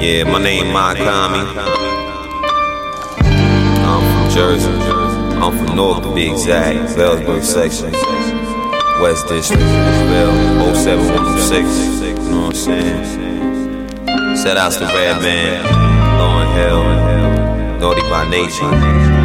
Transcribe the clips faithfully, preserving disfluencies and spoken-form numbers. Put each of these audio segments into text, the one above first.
Yeah, my name Mike Kami. I'm from Jersey. I'm from North to be exact. Bellsburg section. West District. Bell oh seven one oh six. You know what I'm saying? Shout outs to Redman, Lauryn Hill, Naughty by Nature.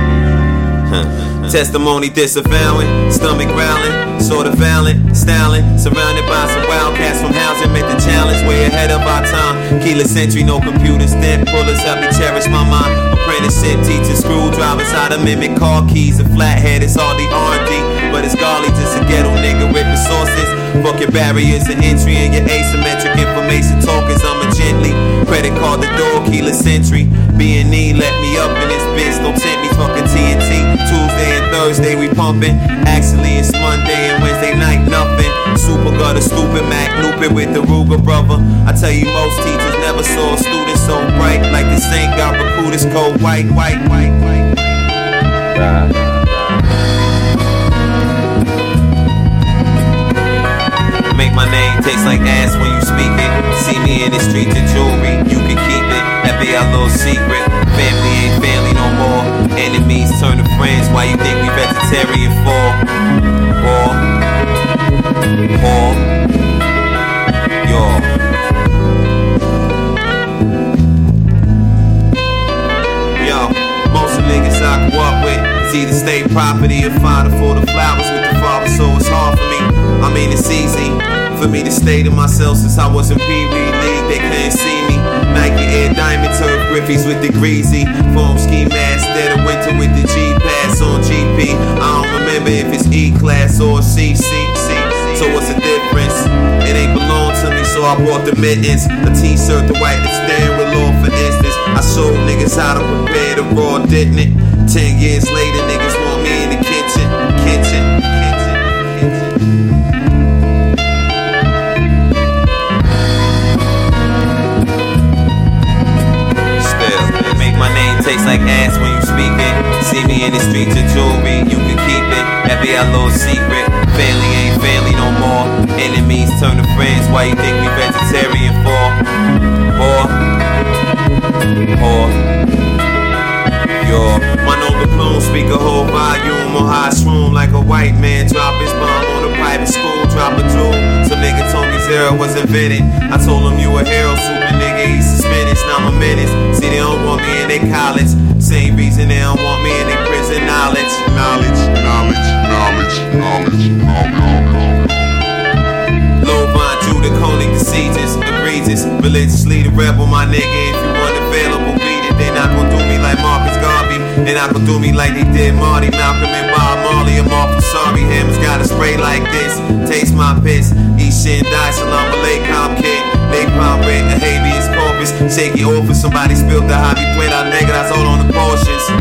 Testimony disavowing, stomach growling, sort of violent, styling, surrounded by some wildcats from housing, met the challenge way ahead of our time. Keyless entry, no computer stamp pullers, help me cherish my mind. Apprenticeship teaching screwdrivers how to mimic car keys. A flathead is all the R and D, but it's golly just a ghetto nigga with resources. Fuck your barriers of entry and your asymmetric information talkers. I'm a gently credit card the door, keyless entry. B and E let me up in this bitch, don't tempt me, fucking T N T. Tuesday and Thursday we pumping. Actually it's Monday and Wednesday night nothing. Super gutter, stupid Mac, looping with the Ruger brother. I tell you most teachers never saw a student so bright. Like the Saint got recruiters cold white, white, white, white. Right. Make my name taste like ass when you speak it. See me in the streets of jewelry, you can keep it. That be our little secret. Family ain't family no more. Enemies turn to friends. Why you think we vegetarian for? War, war, yo. Yo, most of the niggas I grew up with, it's either state property or father for the flowers with the father, so it's hard for me. I mean, it's easy for me to stay to myself since I was in Pee-wee League. They couldn't see me. Nike Air Diamond Turf Griffies with the greasy foam ski mask. Dead of winter with the G-Pass on G P. I don't remember if it's E-Class or C C C. So what's the difference? It ain't belong to me, so I bought the mittens. A t-shirt to wipe the steering wheel off, for instance. I showed niggas how to prepare the raw, didn't it? Ten years later, niggas want me in the kitchen, kitchen, kitchen, kitchen. Tastes like ass when you speak it. See me in the streets of jewelry, you can keep it. That be our little secret. Family ain't family no more. Enemies turn to friends. Why you think we vegetarian for? Or, or, yo. My noble plume speak a whole volume on high shroom like a white man drop his bomb on a private school. Drop a jewel. Some nigga told me zero was invented. I told him you a hero, super nigga. He's suspended. Now I'm a menace. See they don't want me in their college. Same reason they don't want me in their prison. Knowledge, knowledge, knowledge, knowledge, knowledge, knowledge. Lovan, Judah, Koenig, the Caesars, egregious. Religiously the rebel, my nigga. If you want available, beat it. They not gon' do me like Marcus Garvey. They not gon' do me like they did Marty, Malcolm, and Bob Marley. I'm awful sorry. Hammers got a spray like this. Taste my piss. Eat shit and die. Salam alaikum, kid. They palm rate, a habeas corpus. Shaky office, somebody spilled the hobby plate. I nigga, that's all on the portions.